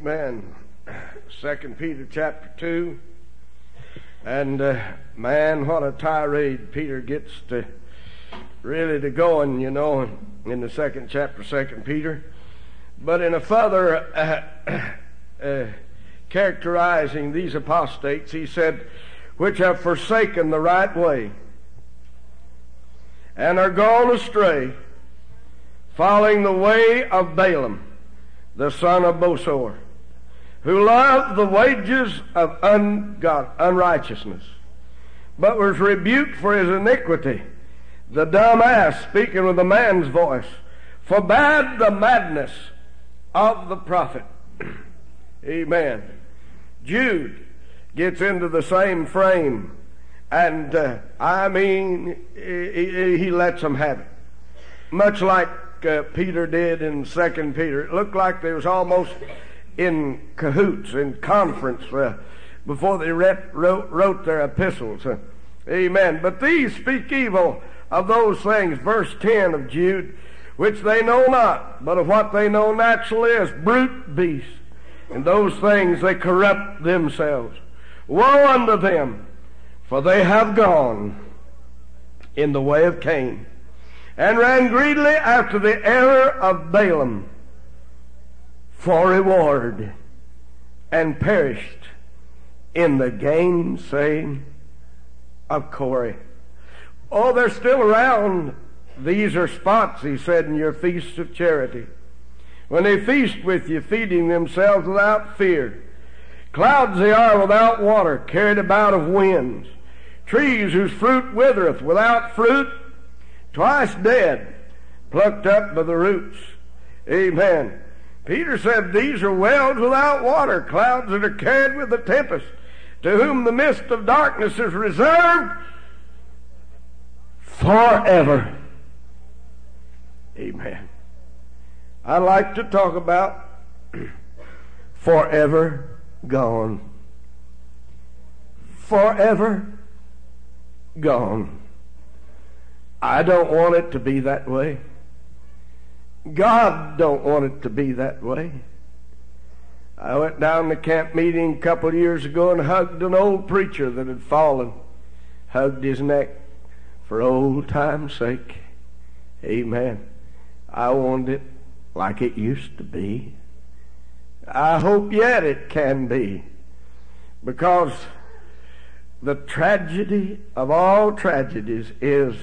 Amen. 2 Peter chapter 2. And man, what a tirade Peter gets to going, in the second chapter, 2 Peter. But in a further characterizing these apostates, he said, which have forsaken the right way and are gone astray, following the way of Balaam, the son of Bosor, who loved the wages of unrighteousness, but was rebuked for his iniquity. The dumb ass, speaking with a man's voice, forbade the madness of the prophet. Amen. Jude gets into the same frame, and he lets them have it. Much like Peter did in 2 Peter. It looked like they was almost in cahoots, in conference, before they wrote their epistles. Amen. But these speak evil of those things, verse 10 of Jude, which they know not, but of what they know naturally as brute beasts. And those things they corrupt themselves. Woe unto them, for they have gone in the way of Cain, and ran greedily after the error of Balaam for reward, and perished in the gainsaying of Corey. Oh, they're still around. These are spots, he said, in your feasts of charity, when they feast with you, feeding themselves without fear. Clouds they are without water, carried about of winds. Trees whose fruit withereth, without fruit, twice dead, plucked up by the roots. Amen. Peter said these are wells without water, clouds that are carried with the tempest, to whom the mist of darkness is reserved forever. Amen. I like to talk about forever gone. Forever gone. I don't want it to be that way. God don't want it to be that way. I went down to camp meeting a couple of years ago and hugged an old preacher that had fallen. Hugged his neck for old time's sake. Amen. I wanted it like it used to be. I hope yet it can be. Because the tragedy of all tragedies is,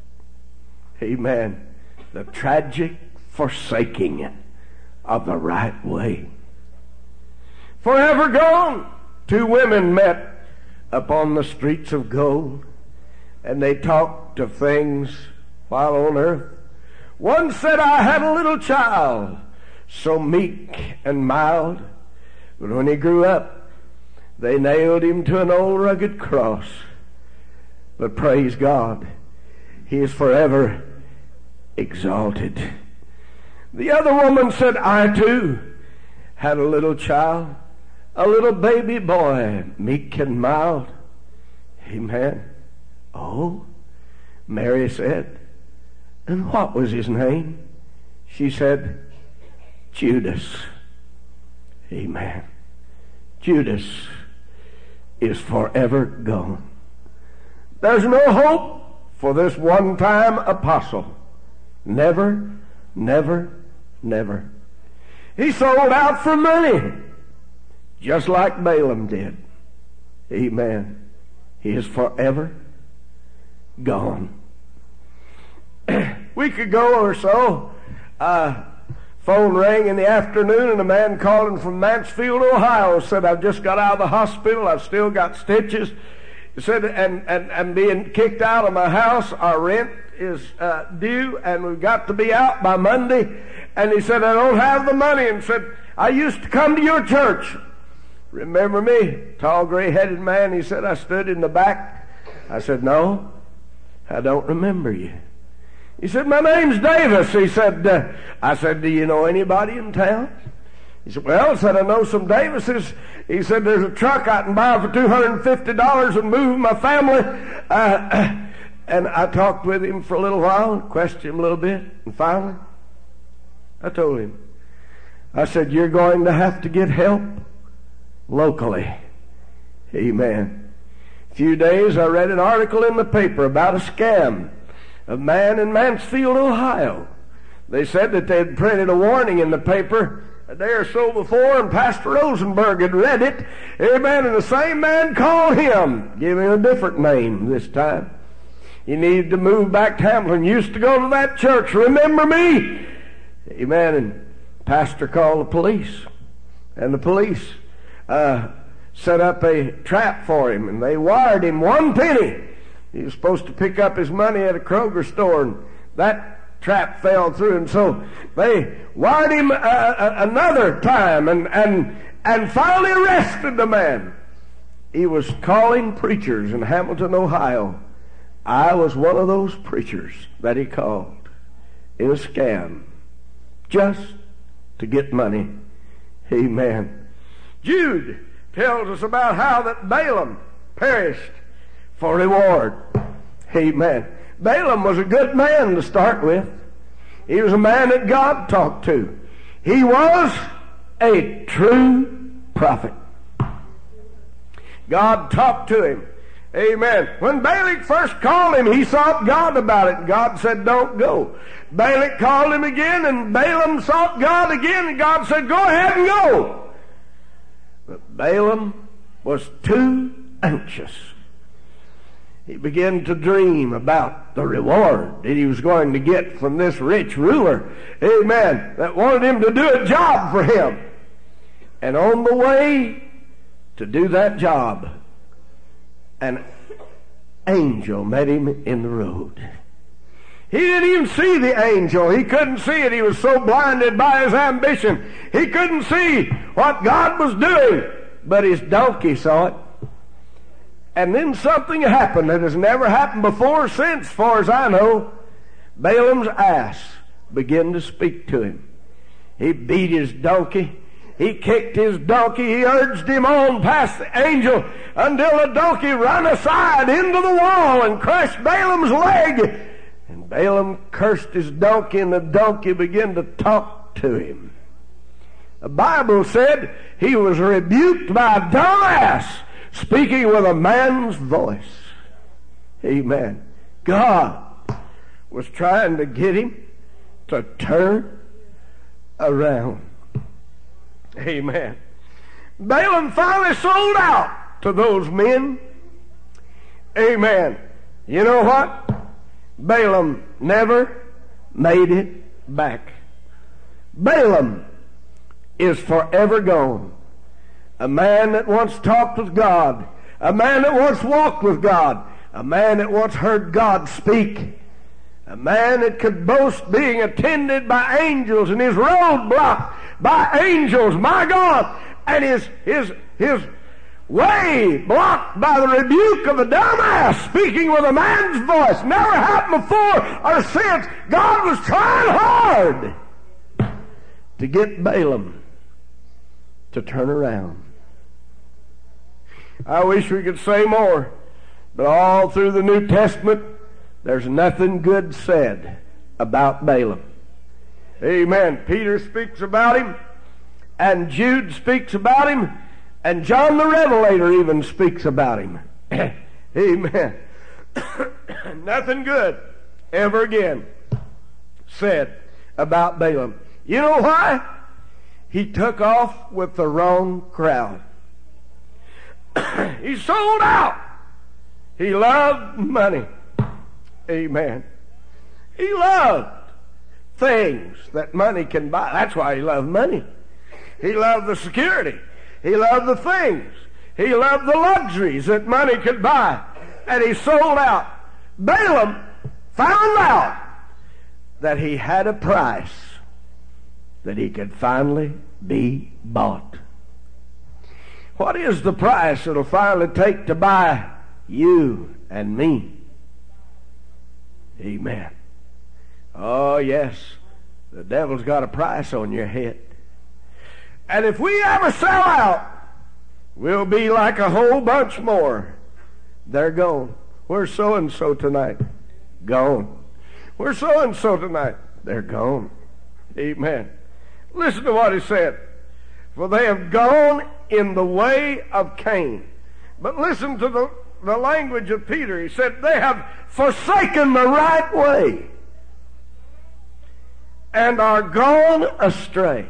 amen, the tragic forsaking of the right way. Forever gone. Two women met upon the streets of gold, and they talked of things while on earth. One said, I had a little child, so meek and mild, but when he grew up, they nailed him to an old rugged cross. But praise God, he is forever exalted. The other woman said, I too had a little child, a little baby boy, meek and mild. Amen. Oh, Mary said, and what was his name? She said, Judas. Amen. Judas is forever gone. There's no hope for this one-time apostle. Never, never, never. He sold out for money, just like Balaam did. Amen. He is forever gone. Week ago or so, phone rang in the afternoon, and a man calling from Mansfield, Ohio, said, I've just got out of the hospital. I've still got stitches. He said, and I'm being kicked out of my house. Our rent is due, and we've got to be out by Monday. And he said, I don't have the money. And said, I used to come to your church. Remember me? Tall, gray-headed man. He said, I stood in the back. I said, no, I don't remember you. He said, my name's Davis. He said, I said, do you know anybody in town? He said, well, I said, I know some Davises. He said, there's a truck I can buy for $250 and move my family. And I talked with him for a little while, questioned him a little bit, and finally, I told him, I said, you're going to have to get help locally. Amen. A few days I read an article in the paper about a scam. A man in Mansfield, Ohio. They said that they had printed a warning in the paper a day or so before, and Pastor Rosenberg had read it. Amen. And the same man called him, gave him a different name this time. He needed to move back to Hamilton. Used to go to that church. Remember me? Amen. And pastor called the police. And the police set up a trap for him, and they wired him 1 penny. He was supposed to pick up his money at a Kroger store, and that trap fell through, and so they wired him another time and finally arrested the man. He was calling preachers in Hamilton, Ohio. I was one of those preachers that he called in a scam just to get money. Amen. Jude tells us about how that Balaam perished for reward. Amen. Balaam was a good man to start with. He was a man that God talked to. He was a true prophet. God talked to him. Amen. When Balak first called him, he sought God about it. God said, don't go. Balak called him again, and Balaam sought God again, and God said, go ahead and go. But Balaam was too anxious. He began to dream about the reward that he was going to get from this rich ruler, amen, that wanted him to do a job for him. And on the way to do that job, an angel met him in the road. He didn't even see the angel. He couldn't see it. He was so blinded by his ambition. He couldn't see what God was doing. But his donkey saw it. And then something happened that has never happened before or since, as far as I know. Balaam's ass began to speak to him. He beat his donkey. He kicked his donkey. He urged him on past the angel until the donkey ran aside into the wall and crushed Balaam's leg. And Balaam cursed his donkey, and the donkey began to talk to him. The Bible said he was rebuked by a dumbass speaking with a man's voice. Amen. God was trying to get him to turn around. Amen. Balaam finally sold out to those men. Amen. You know what? Balaam never made it back. Balaam is forever gone. A man that once talked with God, a man that once walked with God, a man that once heard God speak, a man that could boast being attended by angels and his road blocked by angels, my God, and his way blocked by the rebuke of a dumbass speaking with a man's voice. Never happened before or since. God was trying hard to get Balaam to turn around. I wish we could say more, but all through the New Testament there's nothing good said about Balaam. Amen. Peter speaks about him, and Jude speaks about him, and John the Revelator even speaks about him. Amen. Nothing good ever again said about Balaam. You know why? He took off with the wrong crowd. He sold out. He loved money. Amen. He loved things that money can buy. That's why he loved money. He loved the security. He loved the things. He loved the luxuries that money could buy. And he sold out. Balaam found out that he had a price that he could finally be bought. What is the price it'll finally take to buy you and me? Amen. Oh, yes. The devil's got a price on your head. And if we ever sell out, we'll be like a whole bunch more. They're gone. We're so-and-so tonight. Gone. We're so-and-so tonight. They're gone. Amen. Listen to what he said. For they have gone in the way of Cain. But listen to the language of Peter. He said, they have forsaken the right way and are gone astray.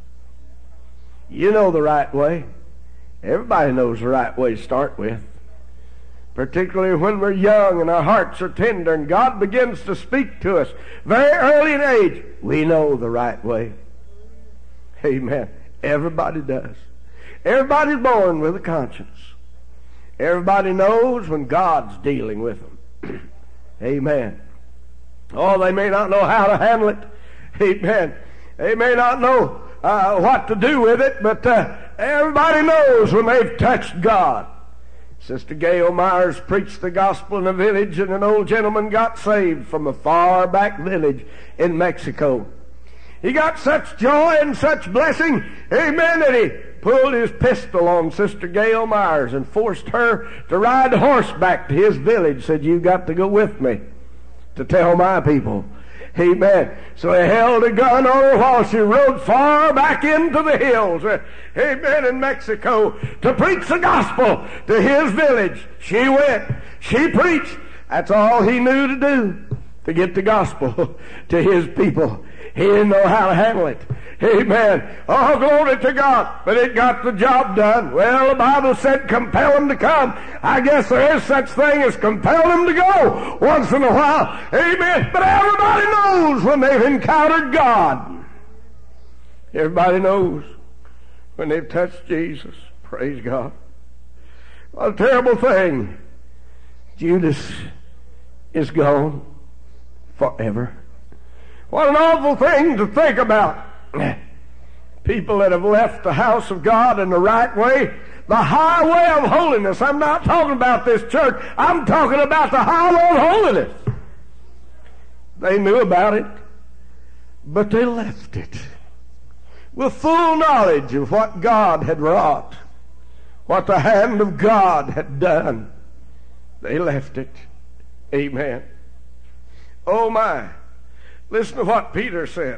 You know the right way. Everybody knows the right way to start with. Particularly when we're young and our hearts are tender and God begins to speak to us very early in age. We know the right way. Amen. Everybody does. Everybody's born with a conscience. Everybody knows when God's dealing with them. Amen. Oh, they may not know how to handle it. Amen. They may not know what to do with it, but everybody knows when they've touched God. Sister Gail Myers preached the gospel in a village, and an old gentleman got saved from a far back village in Mexico. He got such joy and such blessing, amen, that he pulled his pistol on Sister Gail Myers and forced her to ride horseback to his village. Said, you've got to go with me to tell my people. Amen. So he held a gun on her while she rode far back into the hills, amen, in Mexico to preach the gospel to his village. She went. She preached. That's all he knew to do, to get the gospel to his people. He didn't know how to handle it. Amen. Oh, glory to God. But it got the job done. Well, the Bible said compel them to come. I guess there is such thing as compel them to go once in a while. Amen. But everybody knows when they've encountered God. Everybody knows when they've touched Jesus. Praise God. What a terrible thing. Judas is gone forever. What an awful thing to think about. People that have left the house of God in the right way, the highway of holiness. I'm not talking about this church. I'm talking about the highway of holiness. They knew about it, but they left it with full knowledge of what God had wrought, what the hand of God had done. They left it. Amen. Oh my. Listen to what Peter said.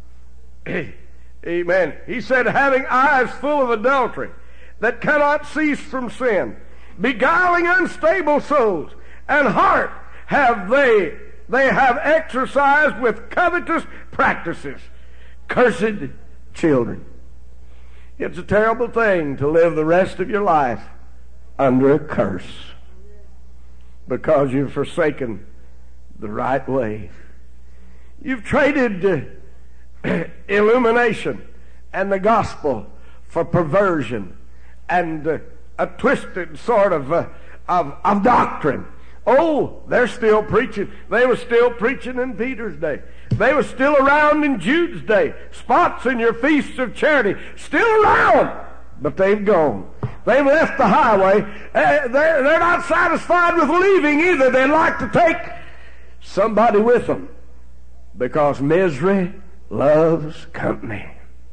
Amen. He said, having eyes full of adultery, that cannot cease from sin, beguiling unstable souls, and heart have they have exercised with covetous practices. Cursed children. It's a terrible thing to live the rest of your life under a curse because you've forsaken the right way. You've traded illumination and the gospel for perversion and a twisted sort of doctrine. Oh, they're still preaching. They were still preaching in Peter's day. They were still around in Jude's day. Spots in your feasts of charity. Still around. But they've gone. They've left the highway. They're not satisfied with leaving either. They'd like to take somebody with them. Because misery loves company.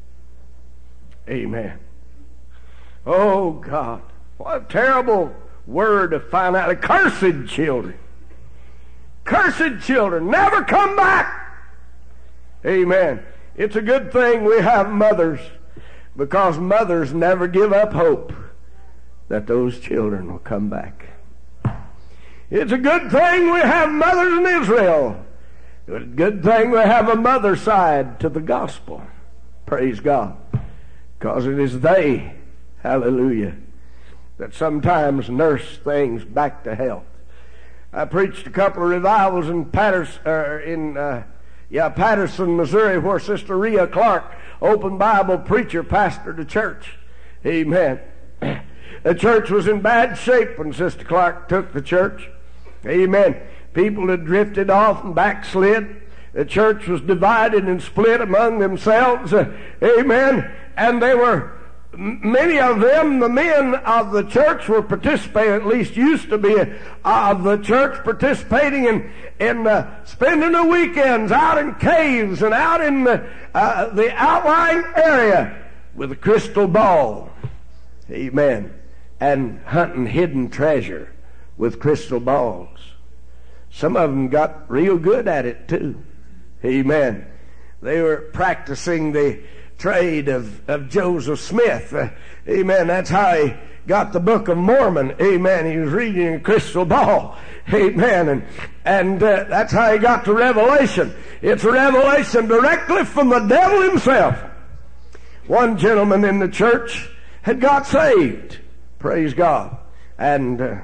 Amen. Oh God. What a terrible word to find out. Cursed children. Cursed children. Never come back. Amen. It's a good thing we have mothers, because mothers never give up hope that those children will come back. It's a good thing we have mothers in Israel. It's a good thing we have a mother side to the gospel. Praise God. Because it is they, hallelujah, that sometimes nurse things back to health. I preached a couple of revivals in Patterson, Missouri, where Sister Rhea Clark, open Bible preacher, pastored a church. Amen. The church was in bad shape when Sister Clark took the church. Amen. People had drifted off and backslid. The church was divided and split among themselves. Amen. And they were, many of them, the men of the church were participating, at least used to be of the church, participating in spending the weekends out in caves and out in the outlying area with a crystal ball. Amen. And hunting hidden treasure with crystal balls. Some of them got real good at it too. Amen. They were practicing the trade of Joseph Smith. Amen. That's how he got the Book of Mormon. Amen. He was reading a crystal ball. Amen. And that's how he got the revelation. It's a revelation directly from the devil himself. One gentleman in the church had got saved. Praise God. And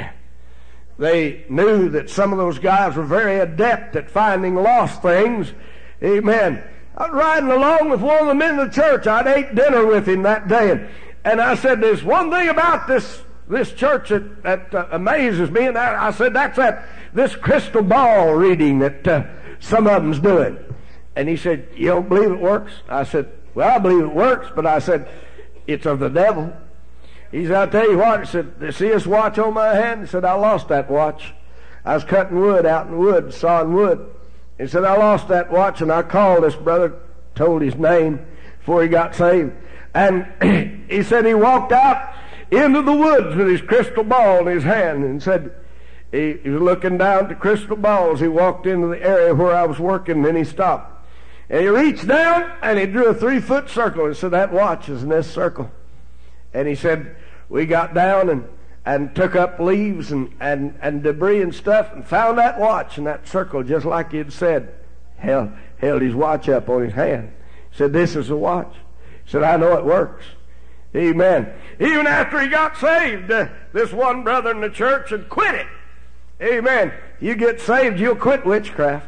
they knew that some of those guys were very adept at finding lost things. Amen. I was riding along with one of the men in the church. I'd ate dinner with him that day. And I said, there's one thing about this church that amazes me. And I said, that's this crystal ball reading that some of them's doing. And he said, you don't believe it works? I said, well, I believe it works. But I said, it's of the devil. He said, I'll tell you what. He said, see this watch on my hand? He said, I lost that watch. I was cutting wood out in the woods, sawing wood. He said, I lost that watch, and I called this brother, told his name before he got saved. And he said he walked out into the woods with his crystal ball in his hand and said, he was looking down at the crystal balls. He walked into the area where I was working, and then he stopped. And he reached down, and he drew a 3-foot circle and said, that watch is in this circle. And he said, we got down and took up leaves and debris and stuff and found that watch in that circle, just like he had said. Held his watch up on his hand. He said, this is the watch. He said, I know it works. Amen. Even after he got saved, this one brother in the church had quit it. Amen. You get saved, you'll quit witchcraft.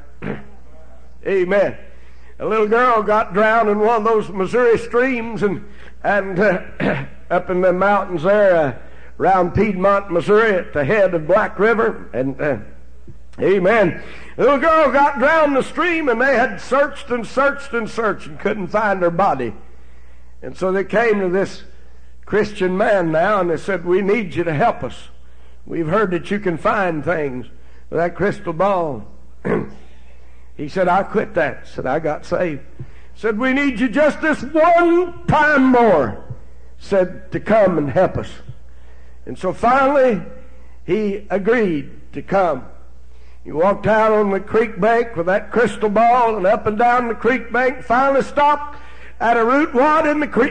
Amen. A little girl got drowned in one of those Missouri streams and up in the mountains there around Piedmont, Missouri, at the head of Black River. And amen. The little girl got drowned in the stream, and they had searched and searched and searched and couldn't find her body. And so they came to this Christian man now, and they said, we need you to help us. We've heard that you can find things with that crystal ball. He said, I quit that. Said, I got saved. Said, we need you just this one time more. Said, to come and help us. And so finally, he agreed to come. He walked out on the creek bank with that crystal ball and up and down the creek bank, finally stopped at a root wad in the creek,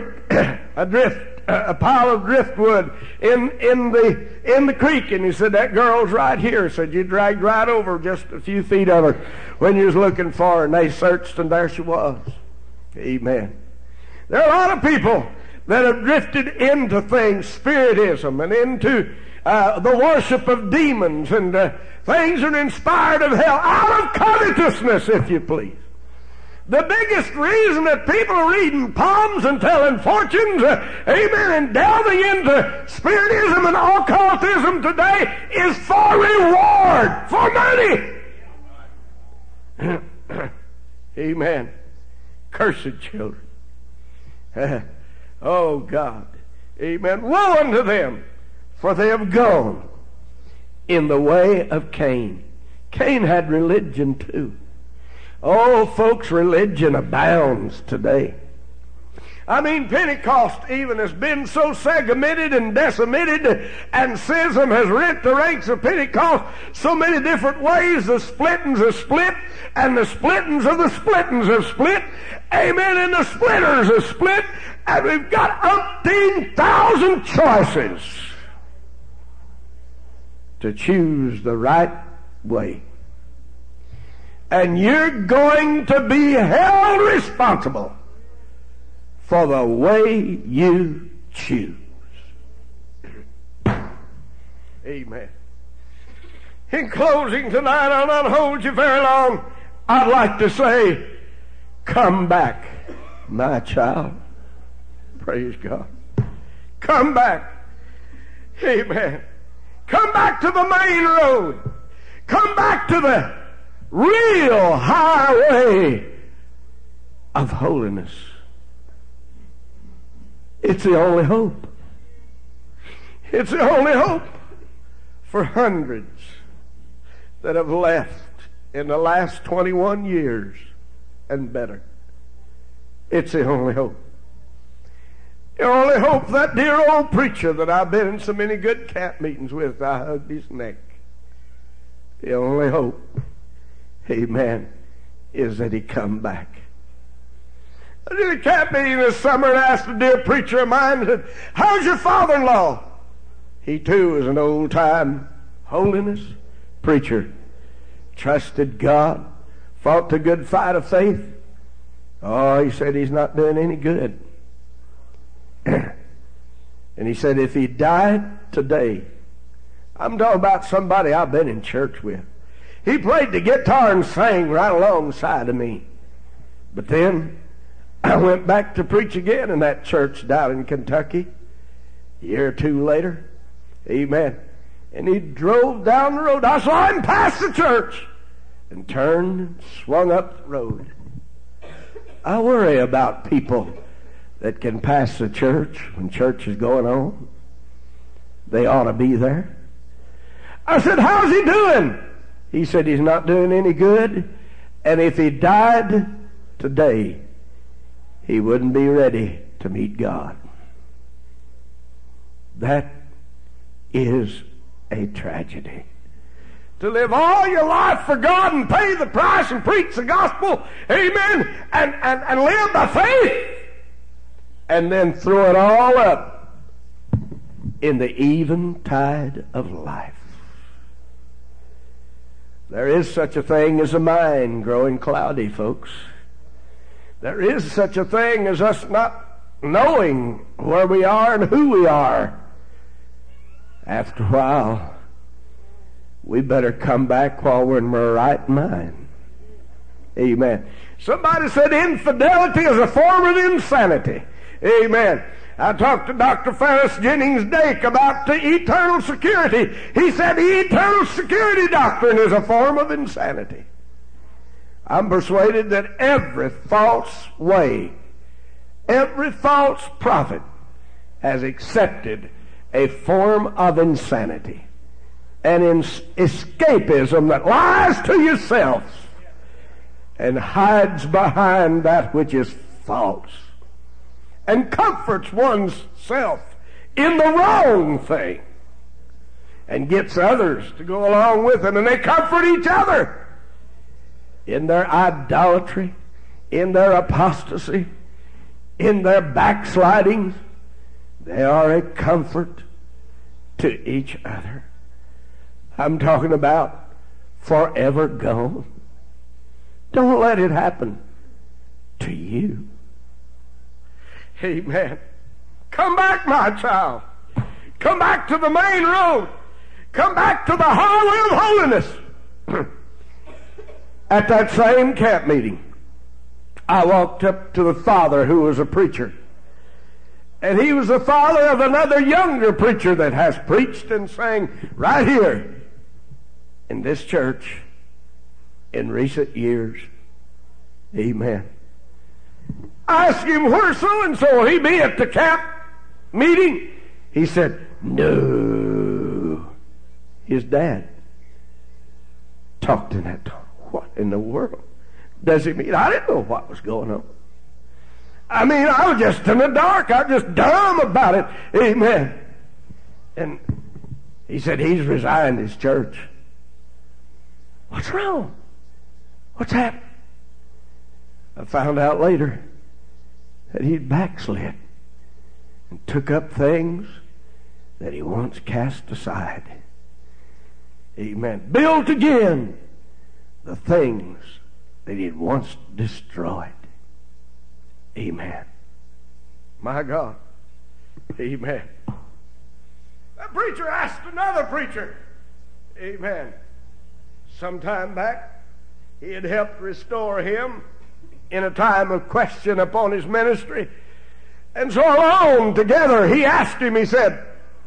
a pile of driftwood in the creek. And he said, that girl's right here. He said, you dragged right over just a few feet of her when you was looking for her. And they searched, and there she was. Amen. There are a lot of people that have drifted into things, spiritism, and into the worship of demons, and things that are inspired of hell, out of covetousness, if you please. The biggest reason that people are reading palms and telling fortunes, amen, and delving into spiritism and occultism today is for reward, for money. Amen. Cursed children. Oh God. Amen. Woe unto them, for they have gone in the way of Cain. Cain had religion too. Oh, folks, religion abounds today. I mean, Pentecost even has been so segmented and decimated, and schism has rent the ranks of Pentecost so many different ways. The splittings have split, and the splittings of the splittings have split. Amen, and the splitters have split, and we've got 18,000 choices to choose the right way. And you're going to be held responsible for the way you choose. Amen. In closing tonight, I'll not hold you very long. I'd like to say, come back, my child. Praise God. Come back. Amen. Come back to the main road. Come back to the real highway of holiness. It's the only hope. It's the only hope for hundreds that have left in the last 21 years and better. It's the only hope. The only hope, that dear old preacher that I've been in so many good camp meetings with, I hugged his neck. The only hope, amen, is that he come back. I did a camp meeting this summer and asked a dear preacher of mine, said, how's your father-in-law? He too was an old-time holiness preacher. Trusted God. Fought the good fight of faith. Oh, he said he's not doing any good. And he said if he died today, I'm talking about somebody I've been in church with. He played the guitar and sang right alongside of me. But then I went back to preach again in that church down in Kentucky. A year or two later. Amen. And he drove down the road. I saw him pass the church and turned and swung up the road. I worry about people that can pass the church when church is going on. They ought to be there. I said, how's he doing? He said he's not doing any good. And if he died today, he wouldn't be ready to meet God. That is a tragedy. To live all your life for God and pay the price and preach the gospel, amen, and live by faith, and then throw it all up in the eventide of life. There is such a thing as a mind growing cloudy, folks. There is such a thing as us not knowing where we are and who we are. After a while, we better come back while we're in our right mind. Amen. Somebody said infidelity is a form of insanity. Amen. I talked to Dr. Ferris Jennings Dake about the eternal security. He said the eternal security doctrine is a form of insanity. I'm persuaded that every false way, every false prophet has accepted a form of insanity, an escapism that lies to yourself and hides behind that which is false and comforts one's self in the wrong thing and gets others to go along with them, and they comfort each other in their idolatry, in their apostasy, in their backslidings. They are a comfort to each other. I'm talking about forever gone. Don't let it happen to you. Amen. Come back, my child. Come back to the main road. Come back to the highway of holiness. At that same camp meeting, I walked up to the father who was a preacher. And he was the father of another younger preacher that has preached and sang right here in this church in recent years. Amen. I asked him, where's so-and-so? Will he be at the camp meeting? He said, no. His dad talked in that tongue. What in the world does he mean? I didn't know what was going on. I mean, I was just in the dark. I was just dumb about it. Amen. And he said he's resigned his church. What's wrong? What's happened? I found out later that he'd backslid and took up things that he once cast aside. Amen. Built again the things that he'd once destroyed. Amen. My God. Amen. That preacher asked another preacher. Amen. Some time back, he had helped restore him in a time of question upon his ministry. And so alone together, he asked him, he said,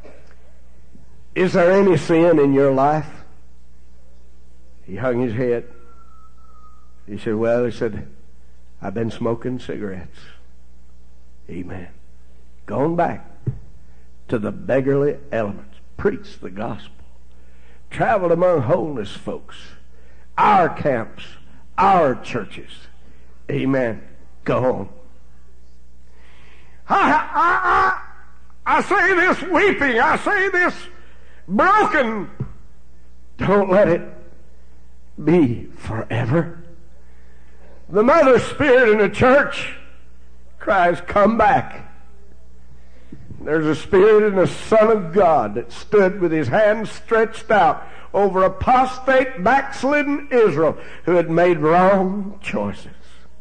is there any sin in your life? He hung his head. He said, well, he said, I've been smoking cigarettes. Amen. Gone back to the beggarly elements. Preached the gospel. Traveled among homeless folks. Our camps. Our churches. Amen. Gone. I say this weeping. I say this broken. Don't let it be forever. The mother spirit in the church cries, "Come back." There's a Spirit in the Son of God that stood with his hands stretched out over apostate, backslidden Israel who had made wrong choices.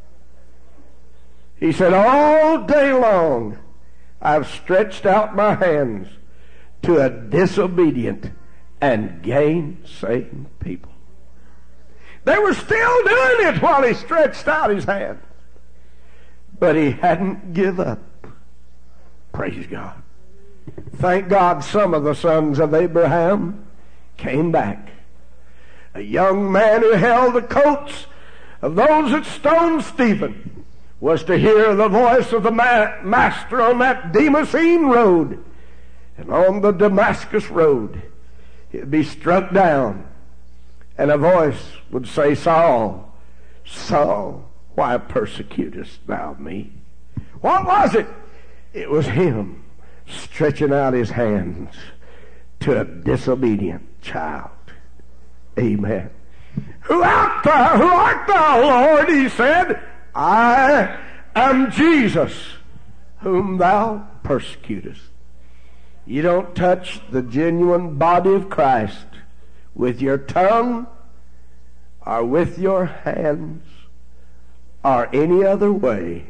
He said, "All day long I've stretched out my hands to a disobedient and gainsaying people." They were still doing it while he stretched out his hands. But he hadn't give up. Praise God. Thank God some of the sons of Abraham came back. A young man who held the coats of those that stoned Stephen was to hear the voice of the Master on that Damascene road. And on the Damascus road, he'd be struck down, and a voice would say, "Saul, Saul, why persecutest thou me?" What was it? It was him stretching out his hands to a disobedient child. Amen. Who art thou, Lord? He said, "I am Jesus, whom thou persecutest." You don't touch the genuine body of Christ with your tongue or with your hands or any other way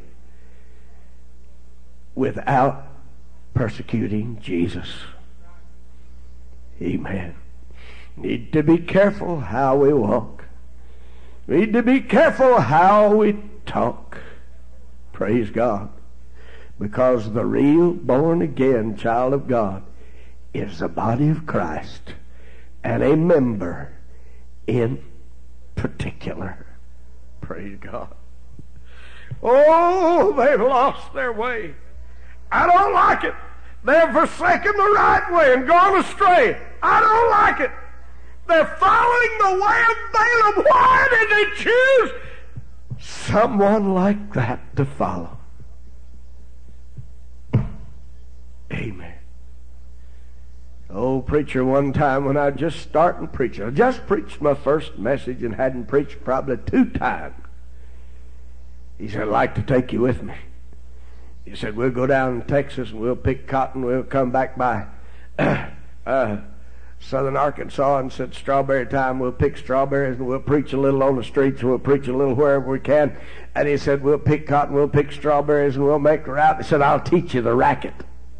without persecuting Jesus. Amen. Need to be careful how we walk. Need to be careful how we talk. Praise God. Because the real born-again child of God is the body of Christ and a member in particular. Praise God. Oh, they've lost their way. I don't like it. They've forsaken the right way and gone astray. I don't like it. They're following the way of Balaam. Why did they choose someone like that to follow? Amen. Oh, preacher, one time when I was just starting preaching, I just preached my first message and hadn't preached probably 2 times. He said, "I'd like to take you with me." He said, "We'll go down to Texas and we'll pick cotton. We'll come back by southern Arkansas, and said, strawberry time, we'll pick strawberries and we'll preach a little on the streets. We'll preach a little wherever we can." And he said, "We'll pick cotton, we'll pick strawberries, and we'll make a route." He said, "I'll teach you the racket."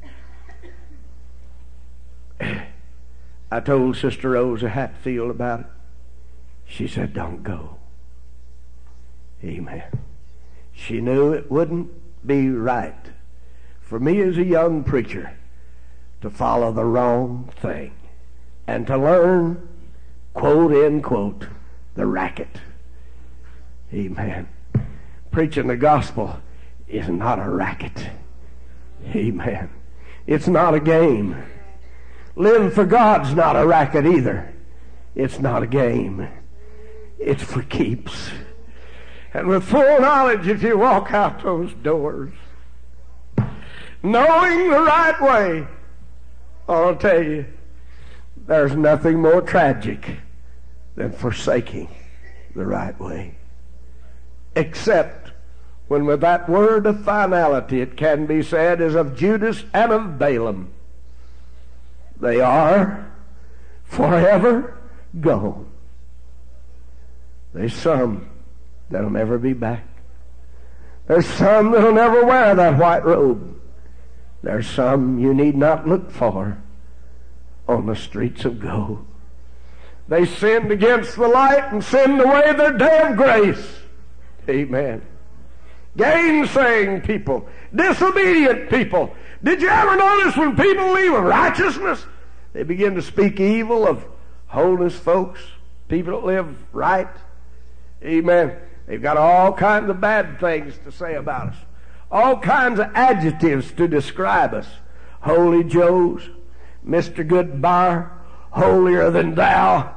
I told Sister Rosa Hatfield about it. She said, "Don't go." Amen. She knew it wouldn't be right for me as a young preacher to follow the wrong thing and to learn, quote, end quote, the racket. Amen. Preaching the gospel is not a racket. Amen. It's not a game. Living for God's not a racket either. It's not a game. It's for keeps. And with full knowledge, if you walk out those doors, knowing the right way, I'll tell you, there's nothing more tragic than forsaking the right way. Except when with that word of finality it can be said as of Judas and of Balaam, they are forever gone. There's some that'll never be back. There's some that'll never wear that white robe. There's some you need not look for on the streets of gold. They sinned against the light and sinned away their day of grace. Amen. Gainsaying people, disobedient people. Did you ever notice when people leave righteousness, they begin to speak evil of holiness folks, people that live right? Amen. They've got all kinds of bad things to say about us. All kinds of adjectives to describe us. Holy Joes, Mr. Goodbar, holier than thou,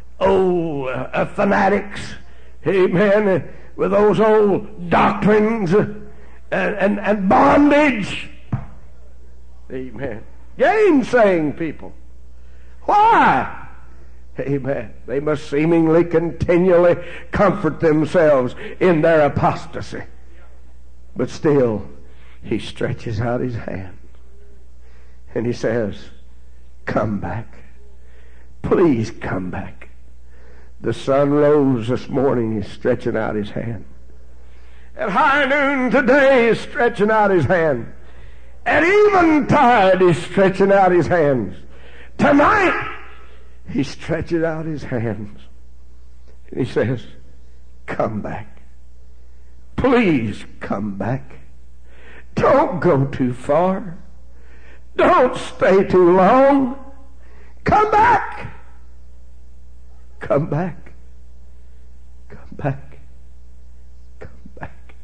fanatics, amen, with those old doctrines and bondage. Amen. Gainsaying people. Why? Amen. They must seemingly continually comfort themselves in their apostasy. But still, He stretches out his hand and he says, come back. Please come back. The sun rose this morning. He's stretching out his hand. At high noon today, he's stretching out his hand. At eventide, he's stretching out his hands. Tonight, he stretches out his hands. And he says, come back. Please come back. Don't go too far. Don't stay too long. Come back. Come back. Come back. Come back.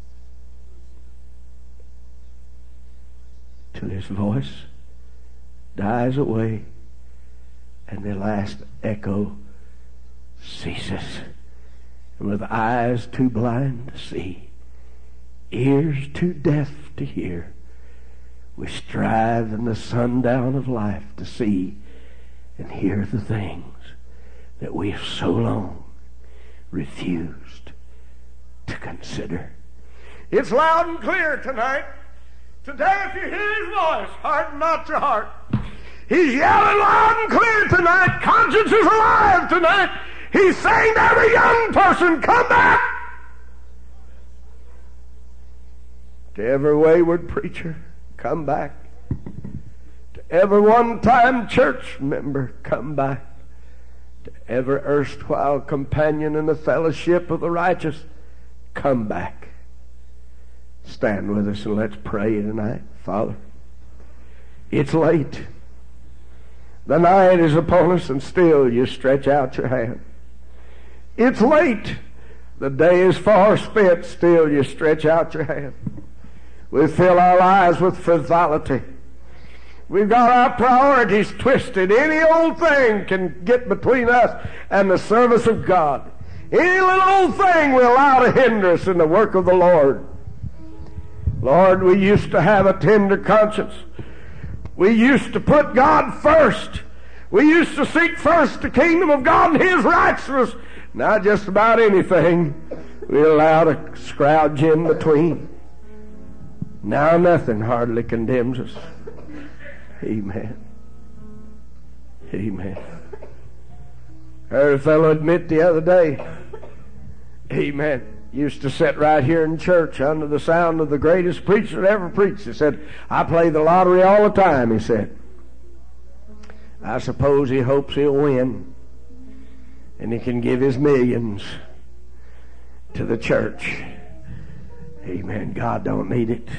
Till his voice dies away and the last echo ceases. And with eyes too blind to see, ears too deaf to hear, we strive in the sundown of life to see and hear the things that we have so long refused to consider. It's loud and clear tonight. Today, if you hear his voice, harden not your heart. He's yelling loud and clear tonight. Conscience is alive tonight. He's saying to every young person, come back. To every wayward preacher, come back. To every one-time church member, come back. To every erstwhile companion in the fellowship of the righteous, come back. Stand with us and let's pray tonight. Father, it's late. The night is upon us and still you stretch out your hand. It's late. The day is far spent, still you stretch out your hand. We fill our lives with frivolity. We've got our priorities twisted. Any old thing can get between us and the service of God. Any little old thing we allow to hinder us in the work of the Lord. Lord, we used to have a tender conscience. We used to put God first. We used to seek first the kingdom of God and his righteousness. Not just about anything we allow to scrouge in between. Now nothing hardly condemns us. Amen. Amen. I heard a fellow admit the other day, amen, used to sit right here in church under the sound of the greatest preacher that ever preached. He said, I play the lottery all the time, he said. I suppose he hopes he'll win and he can give his millions to the church. Amen. God don't need it.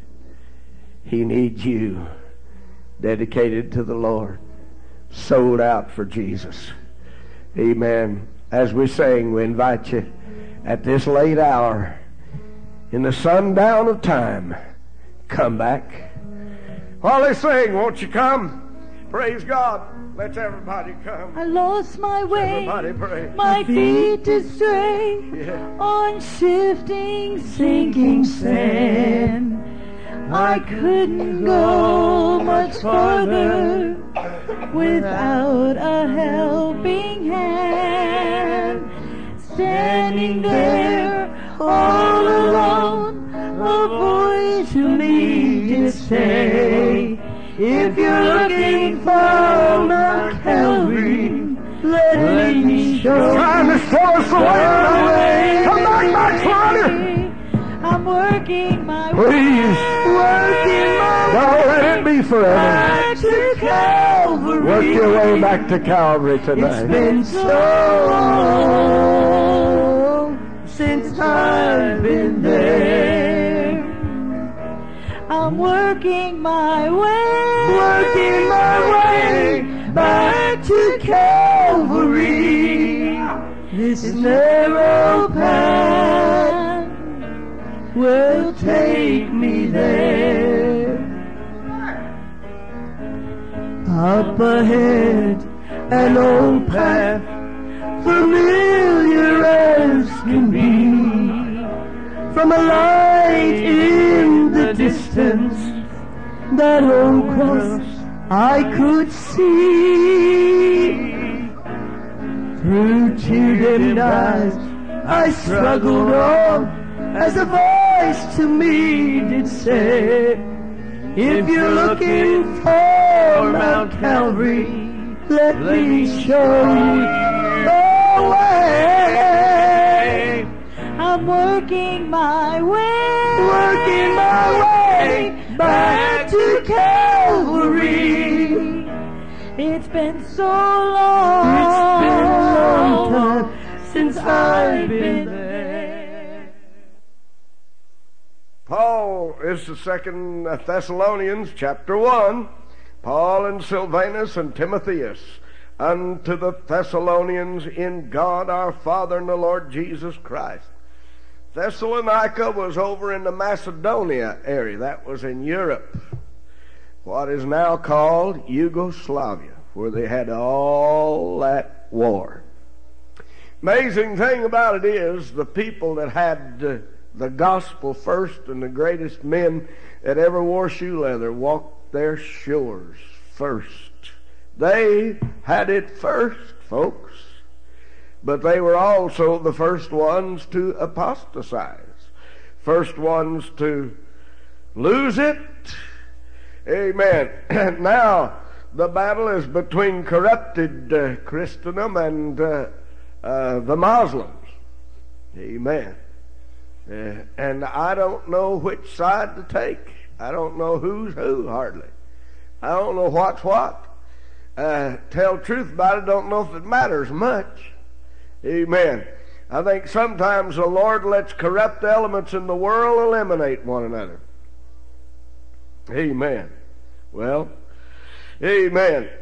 He needs you, dedicated to the Lord, sold out for Jesus. Amen. As we sing, we invite you at this late hour, in the sundown of time, come back. While they sing, won't you come? Praise God. Let's everybody come. I lost my way. Everybody pray. My feet astray on shifting, sinking sand. I couldn't go much farther without a helping hand. Standing there all alone, a voice to me did say, if you're looking for Mount Calvary, let me show Trying to show us the way. Come back, backslider. I'm working my Please. way. Working my Don't let it be forever. back to Calvary. Work your way back to Calvary tonight. It's been so long since I've been there. I'm working my way back to Calvary. This narrow path will take me there. Up ahead, an old path, familiar as can be. From a light in the distance, that old cross I could see. Through tear-dimmed eyes, I struggled on as a voice Christ to me did say, if you're looking for Mount Calvary, let me show you the way. I'm working my way back to Calvary. It's been so long. It's been a long time since I've been there. Paul is the 2 Thessalonians chapter 1. Paul and Silvanus and Timotheus, unto the Thessalonians in God our Father and the Lord Jesus Christ. Thessalonica was over in the Macedonia area. That was in Europe, what is now called Yugoslavia, where they had all that war. Amazing thing about it is the people that had the gospel first, and the greatest men that ever wore shoe leather walked their shores first. They had it first, folks. But they were also the first ones to apostatize, first ones to lose it. Amen. Now, the battle is between corrupted Christendom and the Muslims. Amen. And I don't know which side to take. I don't know who's who, hardly. I don't know what's what. Tell the truth about it, don't know if it matters much. Amen. I think sometimes the Lord lets corrupt elements in the world eliminate one another. Amen. Well, amen.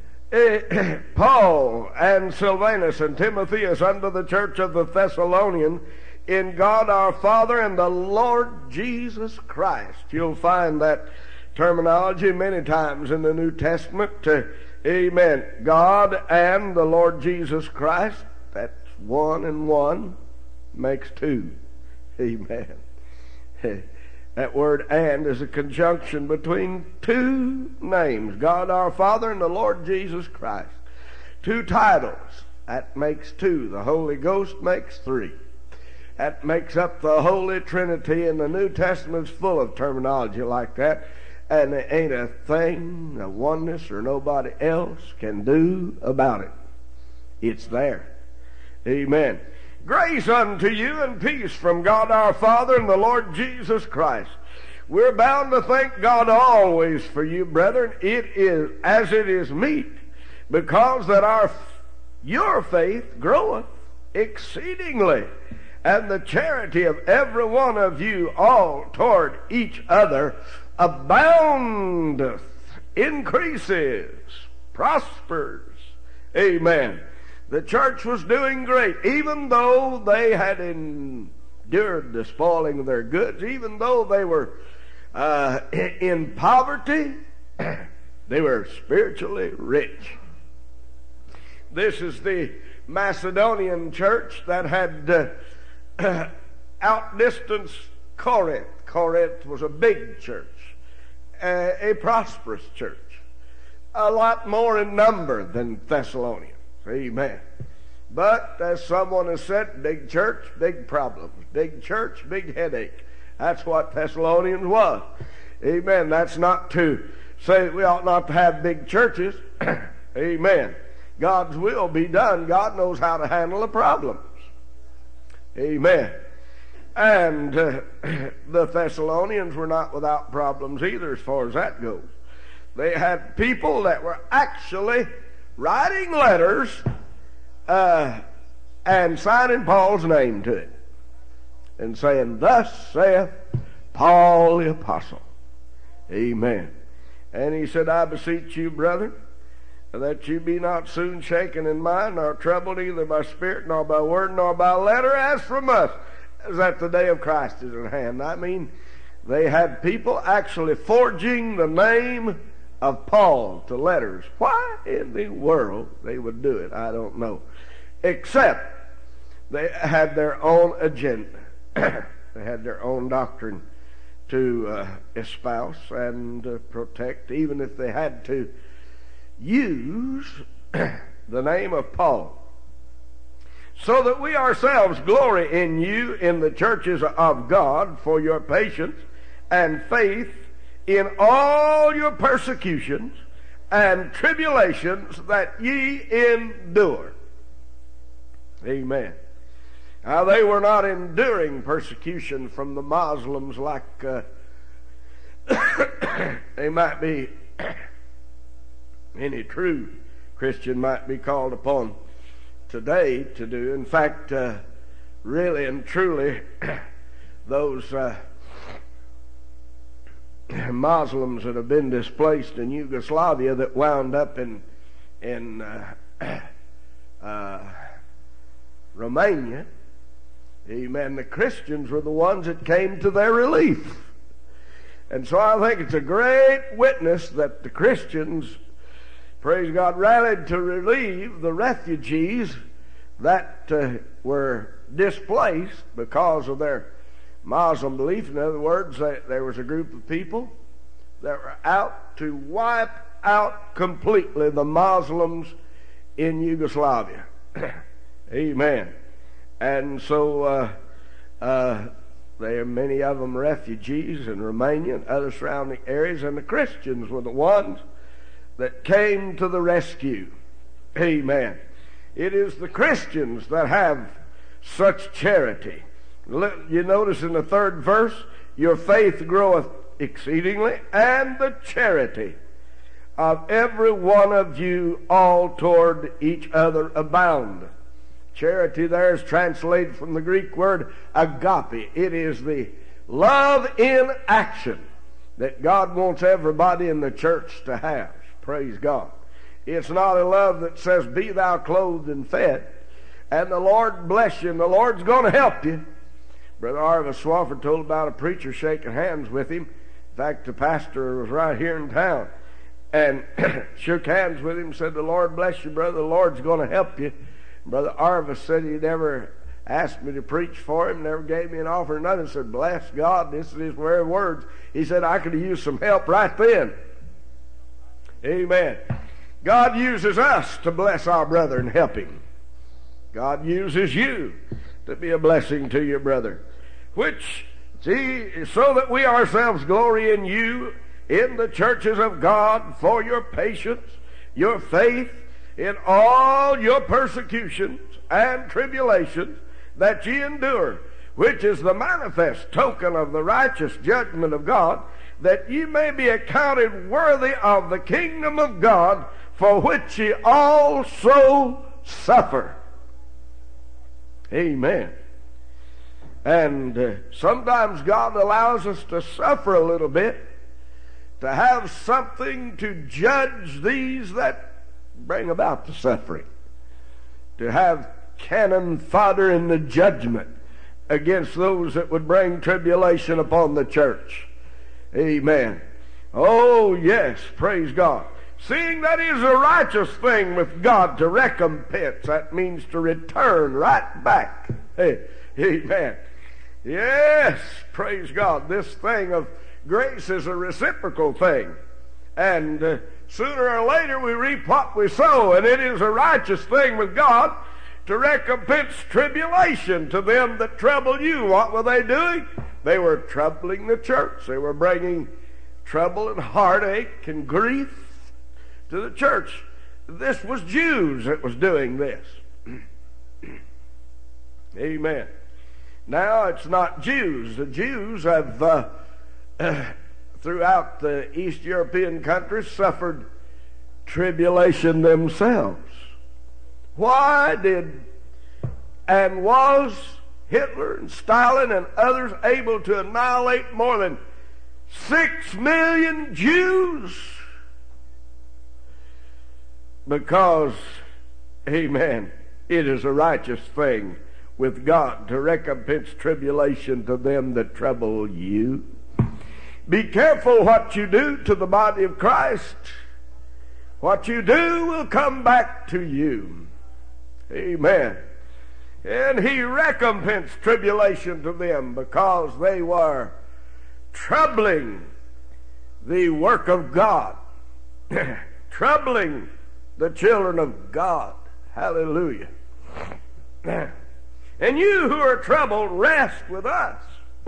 Paul and Silvanus and Timotheus unto the church of the Thessalonians in God our Father and the Lord Jesus Christ. You'll find that terminology many times in the New Testament. Amen. God and the Lord Jesus Christ. That's one and one makes two. Amen. That word "and" is a conjunction between two names, God our Father and the Lord Jesus Christ. Two titles, that makes two. The Holy Ghost makes three. That makes up the Holy Trinity, and the New Testament's full of terminology like that, and there ain't a thing the oneness or nobody else can do about it. It's there. Amen. Grace unto you and peace from God our Father and the Lord Jesus Christ. We're bound to thank God always for you, brethren. It is as it is meet, because that your faith groweth exceedingly, and the charity of every one of you all toward each other aboundeth, increases, prospers. Amen. The church was doing great, even though they had endured the spoiling of their goods, even though they were in poverty, they were spiritually rich. This is the Macedonian church that had outdistanced Corinth. Corinth was a big church, a prosperous church, a lot more in number than Thessalonians. Amen. But as someone has said, big church, big problems. Big church, big headache. That's what Thessalonians was. Amen. That's not to say we ought not to have big churches. Amen. God's will be done. God knows how to handle the problems. Amen. And the Thessalonians were not without problems either as far as that goes. They had people that were actually writing letters and signing Paul's name to it and saying, "Thus saith Paul the Apostle." Amen. And he said, "I beseech you, brethren, that you be not soon shaken in mind, nor troubled either by spirit, nor by word, nor by letter, as from us, as that the day of Christ is at hand." I mean, they had people actually forging the name of Paul to letters. Why in the world they would do it, I don't know. Except they had their own agenda. They had their own doctrine to espouse and protect, even if they had to use the name of Paul. so that we ourselves glory in you in the churches of God for your patience and faith in all your persecutions and tribulations that ye endure. Amen. Now, they were not enduring persecution from the Muslims like they might be, any true Christian might be called upon today to do. In fact, really and truly, those Muslims that have been displaced in Yugoslavia that wound up in Romania, amen, the Christians were the ones that came to their relief. And so I think it's a great witness that the Christians, praise God, rallied to relieve the refugees that were displaced because of their Muslim belief. In other words, there was a group of people that were out to wipe out completely the Muslims in Yugoslavia. Amen. And so there are many of them refugees in Romania and other surrounding areas, and the Christians were the ones that came to the rescue. Amen. It is the Christians that have such charity. You notice in the 3rd verse, your faith groweth exceedingly, and the charity of every one of you all toward each other abound. Charity there is translated from the Greek word agape. It is the love in action that God wants everybody in the church to have. Praise God. It's not a love that says, be thou clothed and fed, and the Lord bless you, and the Lord's going to help you. Brother Arva Swafford told about a preacher shaking hands with him. In fact, the pastor was right here in town and shook hands with him and said, the Lord bless you, brother, the Lord's going to help you. Brother Arva said he never asked me to preach for him, never gave me an offer or nothing. Said, bless God, this is his very words. He said, I could have used some help right then. Amen. God uses us to bless our brother and help him. God uses you to be a blessing to your brother. Which, see, so that we ourselves glory in you in the churches of God for your patience, your faith, in all your persecutions and tribulations that ye endure, which is the manifest token of the righteous judgment of God, that ye may be accounted worthy of the kingdom of God, for which ye also suffer. Amen. And sometimes God allows us to suffer a little bit, to have something to judge these that bring about the suffering, to have cannon fodder in the judgment against those that would bring tribulation upon the church. Amen. Oh yes, praise God. Seeing that is a righteous thing with God to recompense, that means to return right back. Hey, amen. Yes, praise God. This thing of grace is a reciprocal thing. And sooner or later we reap what we sow, and it is a righteous thing with God to recompense tribulation to them that trouble you. What were they doing? They were troubling the church. They were bringing trouble and heartache and grief to the church. This was Jews that was doing this. Amen. Now it's not Jews. The Jews have throughout the East European countries suffered tribulation themselves. Why did and was Hitler and Stalin and others able to annihilate more than 6 million Jews? Because, amen, it is a righteous thing with God to recompense tribulation to them that trouble you. Be careful what you do to the body of Christ. What you do will come back to you. Amen. And he recompensed tribulation to them because they were troubling the work of God, troubling the children of God. Hallelujah. And you who are troubled, rest with us.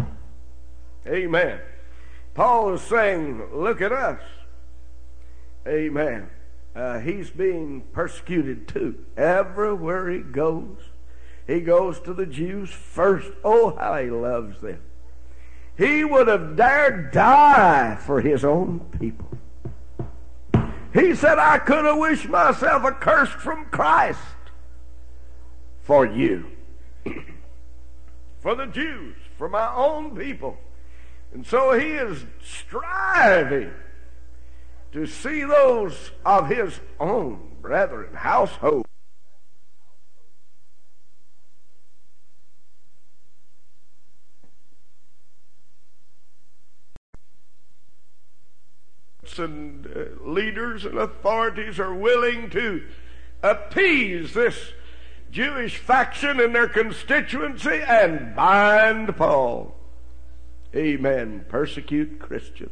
Amen. Paul is saying, look at us. Amen. He's being persecuted too. Everywhere he goes to the Jews first. Oh, how he loves them. He would have dared die for his own people. He said, I could have wished myself accursed from Christ for you. For the Jews, for my own people. And so he is striving to see those of his own brethren, household. And leaders and authorities are willing to appease this Jewish faction and their constituency and bind Paul. Amen. Persecute Christians.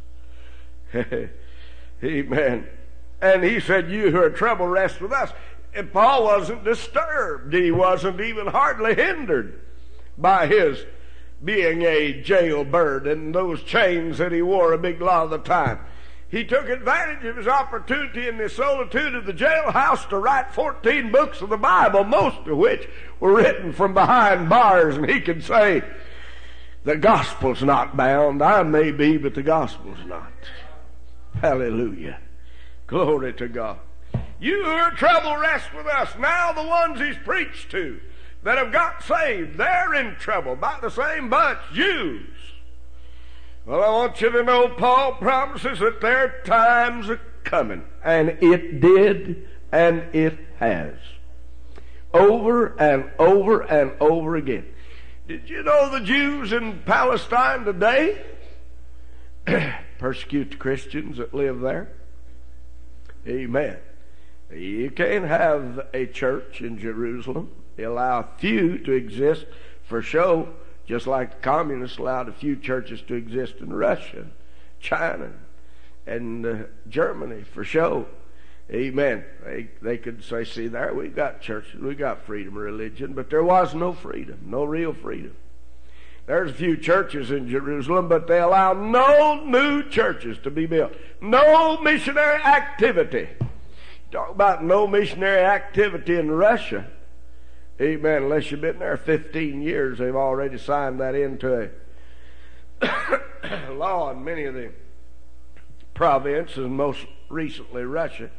Amen. And he said, you who are troubled, rest with us. And Paul wasn't disturbed. He wasn't even hardly hindered by his being a jailbird and those chains that he wore a big lot of the time. He took advantage of his opportunity in the solitude of the jailhouse to write 14 books of the Bible, most of which were written from behind bars, and he could say, the gospel's not bound. I may be, but the gospel's not. Hallelujah. Glory to God. You who are troubled, rest with us. Now the ones he's preached to that have got saved, they're in trouble. About the same bunch, Jews. Well, I want you to know Paul promises that their times are coming. And it did, and it has. Over and over and over again. Did you know the Jews in Palestine today persecute the Christians that live there? Amen. You can't have a church in Jerusalem. They allow a few to exist for show, just like the communists allowed a few churches to exist in Russia, China, and Germany for show. Amen. They could say, see there, we got churches, we got freedom of religion, but there was no freedom, no real freedom. There's a few churches in Jerusalem, but they allow no new churches to be built. No missionary activity. Talk about no missionary activity in Russia. Amen. Unless you've been there 15 years, they've already signed that into a law in many of the provinces, most recently Russia.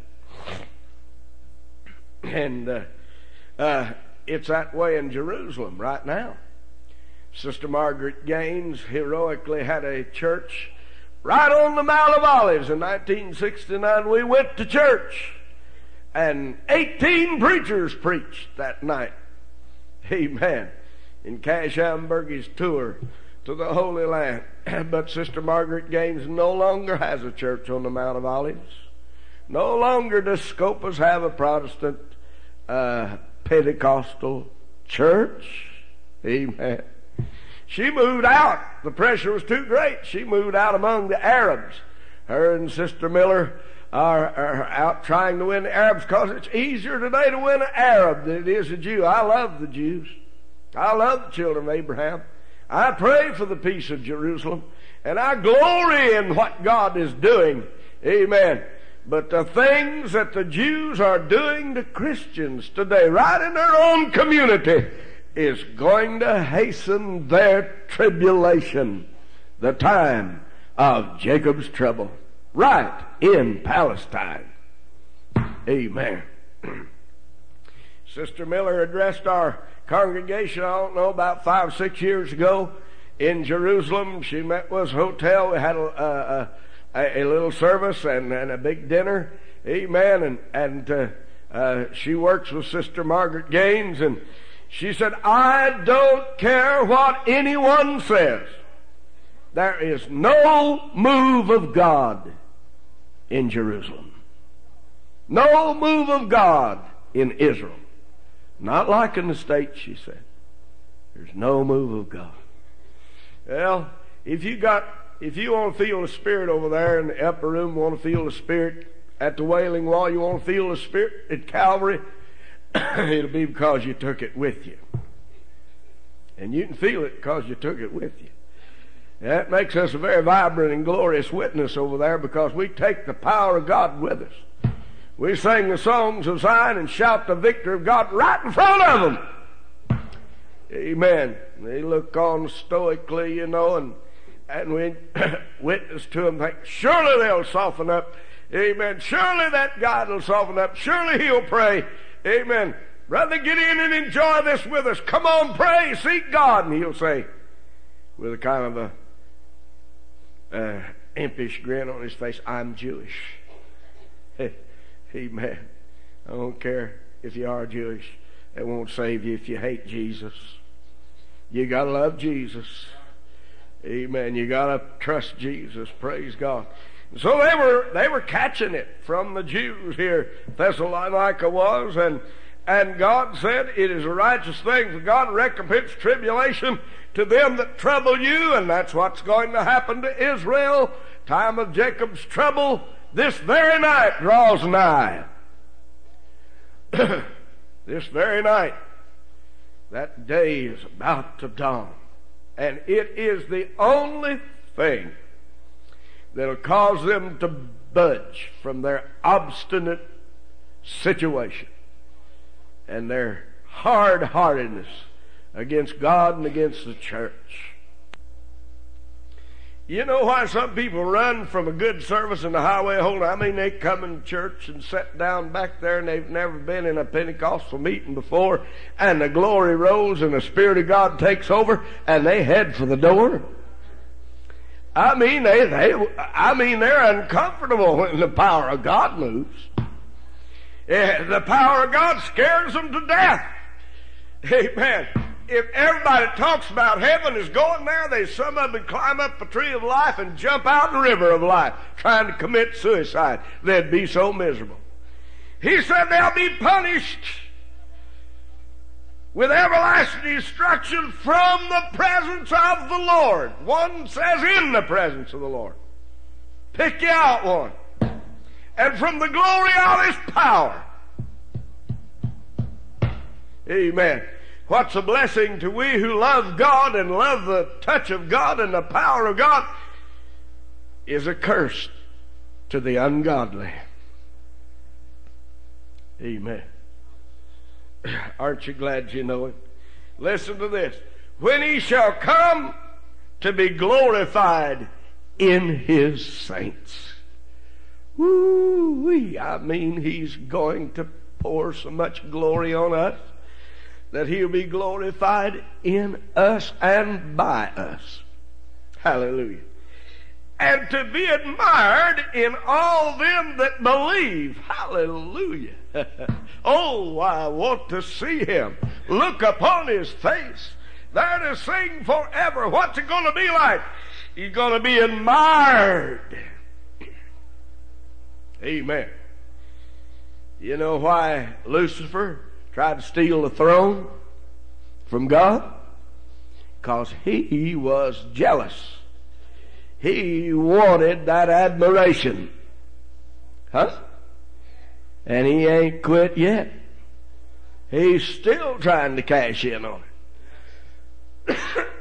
And it's that way in Jerusalem right now. Sister Margaret Gaines heroically had a church right on the Mount of Olives in 1969. We went to church, and 18 preachers preached that night. Amen. In Cash Amberg's tour to the Holy Land. But Sister Margaret Gaines no longer has a church on the Mount of Olives. No longer does Scopas have a Protestant Pentecostal church. Amen. She moved out. The pressure was too great. She moved out among the Arabs. Her and Sister Miller are out trying to win the Arabs, because it's easier today to win an Arab than it is a Jew. I love the Jews. I love the children of Abraham. I pray for the peace of Jerusalem, and I glory in what God is doing. Amen. But the things that the Jews are doing to Christians today, right in their own community, is going to hasten their tribulation, the time of Jacob's trouble, right in Palestine. Amen. Sister Miller addressed our congregation, I don't know, about 5 or 6 years ago in Jerusalem. She met with us hotel. We had a little service and a big dinner. Amen. And she works with Sister Margaret Gaines, and she said, I don't care what anyone says. There is no move of God in Jerusalem. No move of God in Israel. Not like in the States, she said. There's no move of God. Well, if you want to feel the Spirit over there in the upper room, want to feel the Spirit at the Wailing Wall, you want to feel the Spirit at Calvary, it'll be because you took it with you. And you can feel it because you took it with you. That makes us a very vibrant and glorious witness over there, because we take the power of God with us. We sing the songs of Zion and shout the victory of God right in front of them. Amen. They look on stoically, you know, and we witness to them, think, surely they'll soften up. Amen. Surely that God will soften up. Surely He'll pray. Amen. Brother, get in and enjoy this with us. Come on, pray, seek God. And He'll say, with a kind of a impish grin on his face, I'm Jewish. Amen. I don't care if you are Jewish. It won't save you if you hate Jesus. You gotta love Jesus. Amen. You gotta trust Jesus. Praise God. So they were catching it from the Jews here. Thessalonica was, and God said, it is a righteous thing for God to recompense tribulation to them that trouble you, and that's what's going to happen to Israel. Time of Jacob's trouble this very night draws nigh. This very night, that day is about to dawn, and it is the only thing that'll cause them to budge from their obstinate situation and their hard-heartedness against God and against the church. You know why some people run from a good service in the highway holder? I mean, they come in church and sit down back there, and they've never been in a Pentecostal meeting before, and the glory rolls and the Spirit of God takes over, and they head for the door. I mean, they're uncomfortable when the power of God moves. The power of God scares them to death. Amen. If everybody talks about heaven is going there, some of them would climb up a tree of life and jump out in the river of life trying to commit suicide. They'd be so miserable. He said they'll be punished with everlasting destruction from the presence of the Lord. One says in the presence of the Lord. Pick you out one. And from the glory of His power. Amen. What's a blessing to we who love God and love the touch of God and the power of God is a curse to the ungodly. Amen. Aren't you glad you know it? Listen to this. When He shall come to be glorified in His saints. Woo-wee. I mean, He's going to pour so much glory on us that He'll be glorified in us and by us. Hallelujah. And to be admired in all them that believe. Hallelujah. Oh, I want to see Him. Look upon His face. There to sing forever. What's it going to be like? He's going to be admired. Amen. You know why Lucifer tried to steal the throne from God? Because he was jealous. He wanted that admiration. Huh? And he ain't quit yet. He's still trying to cash in on it.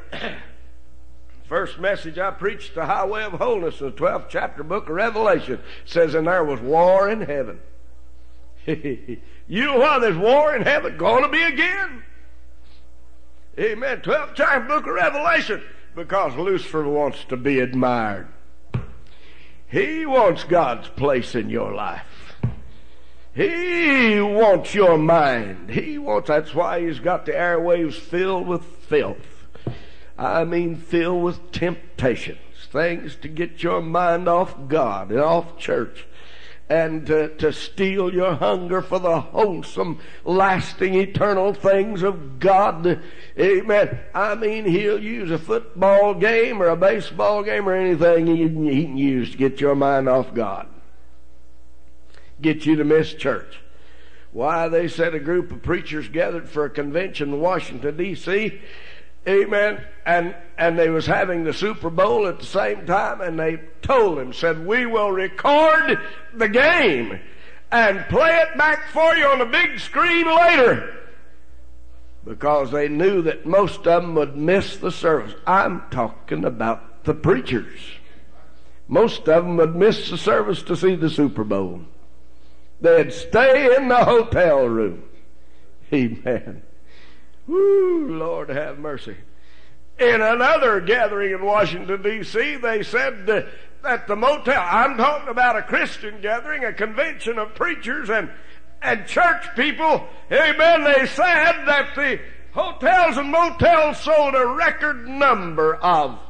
First message I preached, the highway of holiness, in the 12th chapter book of Revelation, says, and there was war in heaven. You know why there's war in heaven? Going to be again. Amen. 12th chapter book of Revelation. Because Lucifer wants to be admired. He wants God's place in your life. He wants your mind. That's why he's got the airwaves filled with filth. I mean, filled with temptations. Things to get your mind off God and off church. And to steal your hunger for the wholesome, lasting, eternal things of God. Amen. I mean, he'll use a football game or a baseball game or anything he can use to get your mind off God. Get you to miss church. Why, they said a group of preachers gathered for a convention in Washington, D.C., amen, and they was having the Super Bowl at the same time, and they told him, said, we will record the game, and play it back for you on the big screen later, because they knew that most of them would miss the service. I'm talking about the preachers. Most of them would miss the service to see the Super Bowl. They'd stay in the hotel room. Amen. Woo, Lord have mercy. In another gathering in Washington, D.C., they said that the motel, I'm talking about a Christian gathering, a convention of preachers and church people, amen, they said that the hotels and motels sold a record number of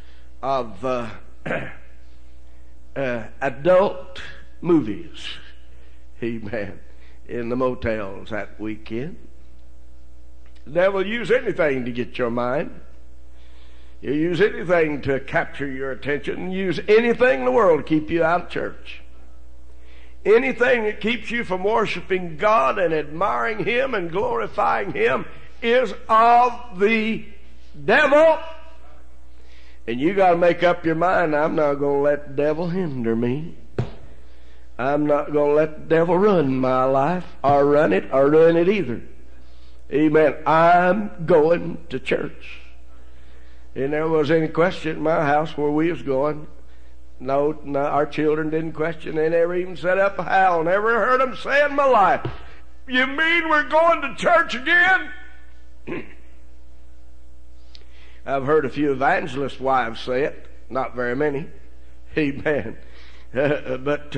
adult movies, amen, in the motels that weekend. The devil use anything to get your mind. You use anything to capture your attention. Use anything in the world to keep you out of church. Anything that keeps you from worshiping God and admiring Him and glorifying Him is of the devil. And you got to make up your mind, I'm not going to let the devil hinder me. I'm not going to let the devil run my life or run it or ruin it either. Amen. I'm going to church. And there was any question in my house where we was going. No, our children didn't question. They never even set up a howl. Never heard them say in my life, "You mean we're going to church again?" I've heard a few evangelist wives say it. Not very many. Amen. But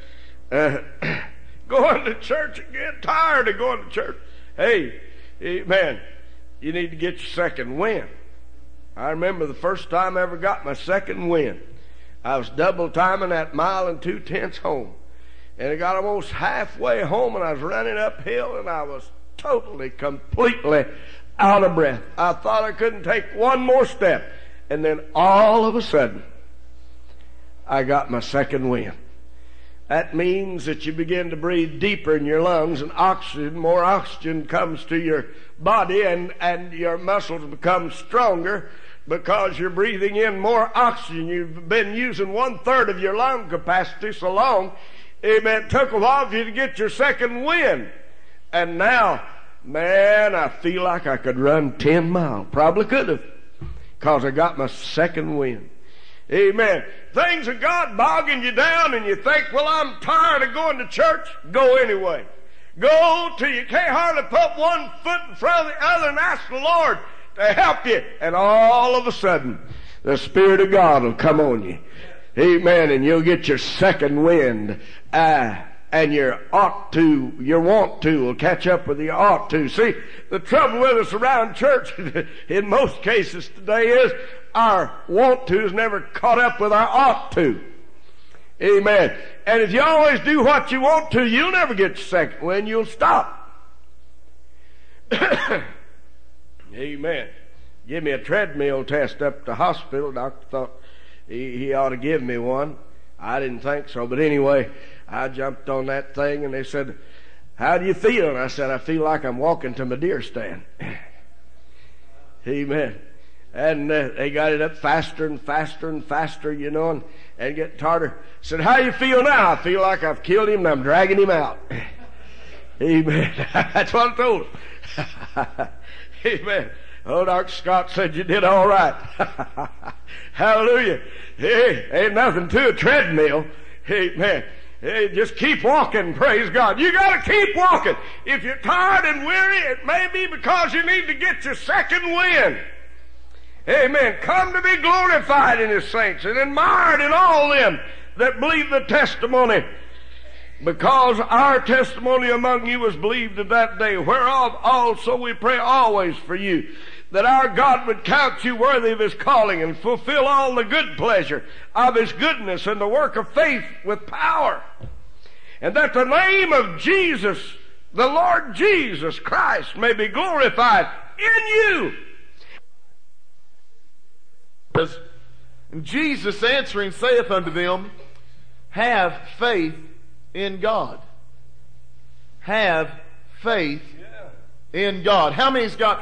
going to church again. Tired of going to church. Hey, amen. You need to get your second wind. I remember the first time I ever got my second wind. I was double timing that 1 2/10 miles home. And I got almost halfway home and I was running uphill and I was totally, completely out of breath. I thought I couldn't take one more step. And then all of a sudden, I got my second wind. That means that you begin to breathe deeper in your lungs and more oxygen comes to your body and your muscles become stronger because you're breathing in more oxygen. You've been using 1/3 of your lung capacity so long, amen, it took a while for you to get your second wind. And now, man, I feel like I could run 10 miles. Probably could have, because I got my second wind. Amen. Things of God bogging you down and you think, well, I'm tired of going to church. Go anyway. Go till you can't hardly put one foot in front of the other and ask the Lord to help you. And all of a sudden, the Spirit of God will come on you. Amen. And you'll get your second wind. And your want to will catch up with your ought to. See, the trouble with us around church in most cases today is our want to is never caught up with our ought to. Amen. And if you always do what you want to, you'll never get your second wind. You'll stop. Amen. Give me a treadmill test up at the hospital. Doctor thought he ought to give me one. I didn't think so. But anyway, I jumped on that thing and they said, "How do you feel?" And I said, "I feel like I'm walking to my deer stand." Amen. And they got it up faster and faster and faster, you know, and getting harder. I said, "How do you feel now?" "I feel like I've killed him and I'm dragging him out." Amen. That's what I told him. Amen. Oh, Dr. Scott said you did all right. Hallelujah. Hey, ain't nothing to a treadmill. Amen. Hey, just keep walking, praise God. You got to keep walking. If you're tired and weary, it may be because you need to get your second wind. Amen. Come to be glorified in His saints and admired in all them that believe the testimony. Because our testimony among you was believed at that day, whereof also we pray always for you, that our God would count you worthy of His calling and fulfill all the good pleasure of His goodness and the work of faith with power. And that the name of Jesus, the Lord Jesus Christ, may be glorified in you. And Jesus answering saith unto them, have faith in God. Have faith in God. How many's got